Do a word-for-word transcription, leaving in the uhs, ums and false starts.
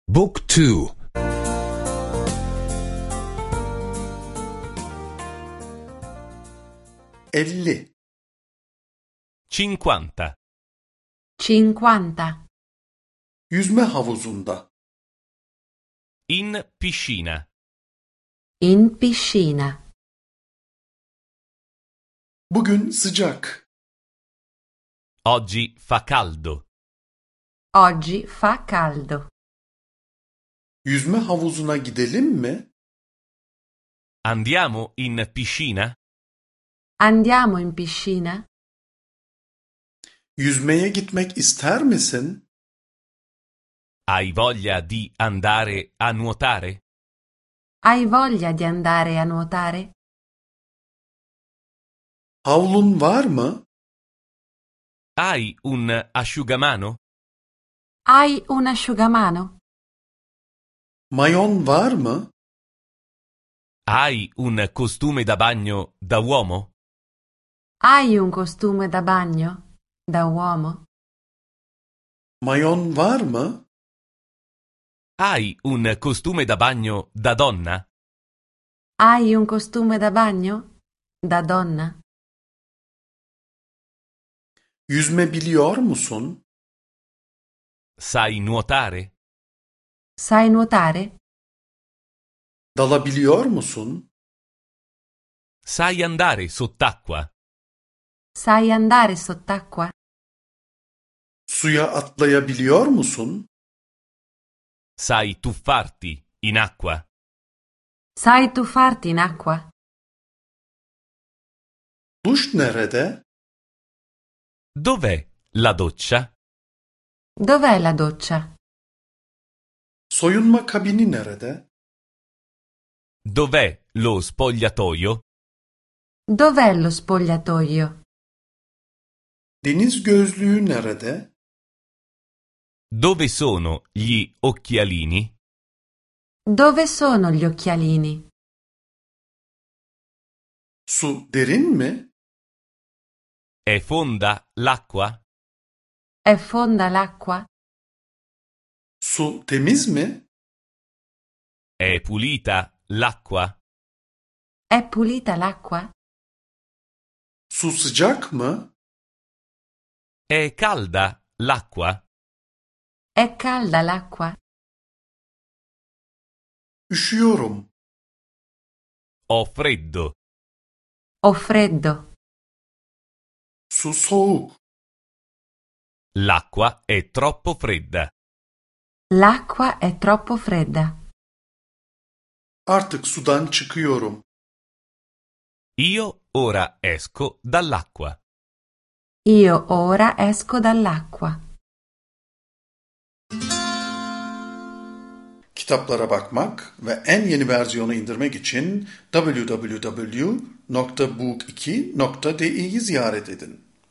Book two. elli. cinquanta. cinquanta. Yüzme havuzunda. In piscina. In piscina. Bugün sıcak. Oggi fa caldo. Oggi fa caldo. Yüzme havuzuna gidelim mi? Andiamo in piscina? Andiamo in piscina? Yüzmeye gitmek ister misin? Hai voglia di andare a nuotare? Hai voglia di andare a nuotare? Havlun var mı? Hai un asciugamano? Hai un asciugamano? Mayon var mı? Hai un costume da bagno da uomo? Hai un costume da bagno da uomo? Mayon var mı? Hai un costume da bagno da donna? Hai un costume da bagno da donna? Yüzme biliyor musun? Sai nuotare? Sai nuotare? Dalabiliyor musun? Sai andare sott'acqua? Sai andare sott'acqua? Suya atlayabiliyor musun? Sai tuffarti in acqua? Sai tuffarti in acqua? Duş nerede? Dov'è la doccia? Dov'è la doccia? Soyunma kabini nerede? Dov'è lo spogliatoio? Dov'è lo spogliatoio? Deniz gözlüğü nerede? Dove sono gli occhialini? Dove sono gli occhialini? Su derin mi? È fonda l'acqua? È fonda l'acqua? Su temiz mi? È pulita l'acqua? È pulita l'acqua? Su sıcak mı? È calda l'acqua? È calda l'acqua? Üşüyorum. Ho freddo. Ho freddo. Su soğuk. L'acqua è troppo fredda. L'acqua è troppo fredda. Artık sudan çıkıyorum. Io ora esco dall'acqua. Io ora esco dall'acqua. Kitaplara bakmak ve en yeni versiyonu indirmek için double-u double-u double-u nokta book iki nokta di'yi ziyaret edin.